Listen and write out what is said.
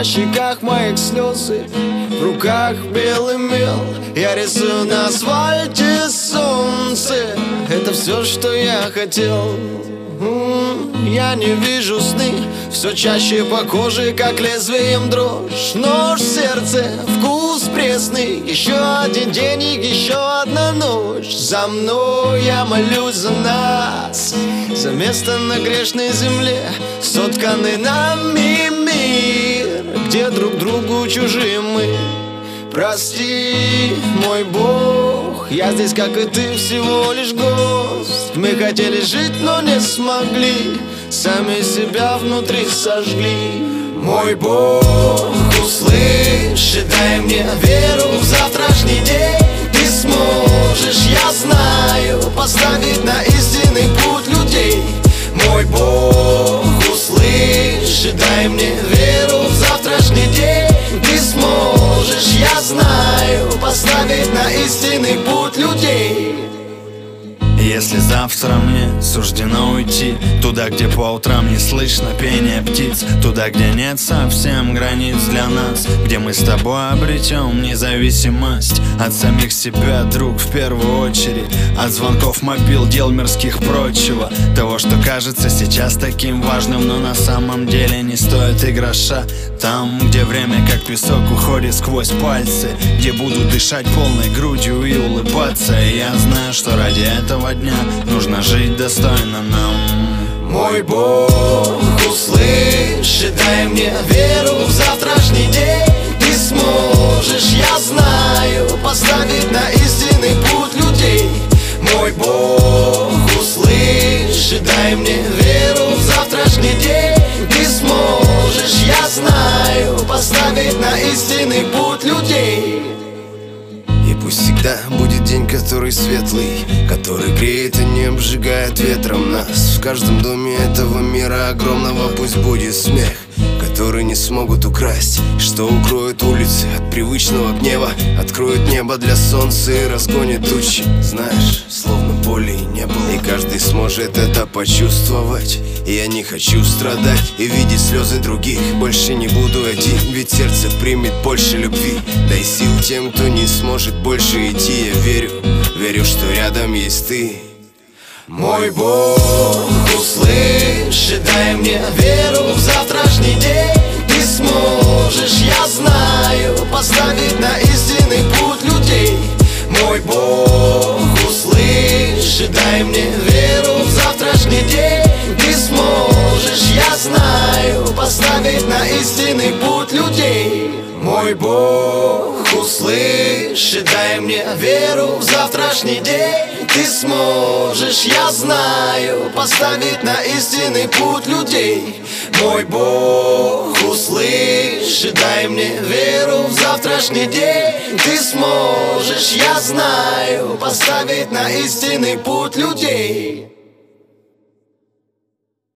На щеках моих слезы, в руках белый мел. Я рисую на асфальте солнце. Это все, что я хотел. Я не вижу сны, все чаще по коже, как лезвием дрожь. Нож в сердце, вкус пресный. Еще один день и еще одна ночь. За мной я молюсь за нас, за место на грешной земле, сотканный нами мир, где друг другу чужие мы. Прости, мой Бог, я здесь, как и ты, всего лишь гость. Мы хотели жить, но не смогли, сами себя внутри сожгли. Мой Бог, услышь и дай мне веру в завтрашний день. Ты сможешь, я знаю, поставить на истинный путь людей. Мой Бог, услышь и дай мне веру в завтрашний день. Ты сможешь, я знаю, поставить на истинный путь людей. Если завтра мне суждено уйти туда, где по утрам не слышно пения птиц, туда, где нет совсем границ для нас, где мы с тобой обретем независимость от самих себя, друг, в первую очередь, от звонков мобил, дел мирских, прочего, того, что кажется сейчас таким важным, но на самом деле не стоит и гроша. Там, где время как песок уходит сквозь пальцы, где буду дышать полной грудью и улыбаться. И я знаю, что ради этого дня нужно жить достойно нам. Мой Бог, услышь и дай мне веру в завтрашний день. Ты сможешь, я знаю, поставить на истинный путь людей. Мой Бог, услышь и дай мне веру в завтрашний день. Ты сможешь, я знаю, поставить на истинный путь людей. И пусть всегда будет день, который светлый, который греет и не обжигает ветром нас. В каждом доме этого мира огромного пусть будет смех, который не смогут украсть, что укроет улицы от привычного гнева, откроет небо для солнца и разгонит тучи. Знаешь, словно боли не было, и каждый сможет это почувствовать. И я не хочу страдать и видеть слезы других. Больше не буду один, ведь сердце примет больше любви. Дай сил тем, кто не сможет больше идти. Я верю, что рядом есть ты. Мой Бог, услышь и дай мне веру в завтрашний день. Ты сможешь, я знаю, поставить на истинный путь людей. Мой Бог, услышь и дай мне веру в завтрашний день. Ты сможешь, я знаю, поставить на истинный путь людей. Мой Бог, услышь и дай мне веру в завтрашний день. Ты сможешь, я знаю, поставить на истинный путь людей. Мой Бог, услышь и дай мне веру в завтрашний день. Ты сможешь, я знаю, поставить на истинный путь людей.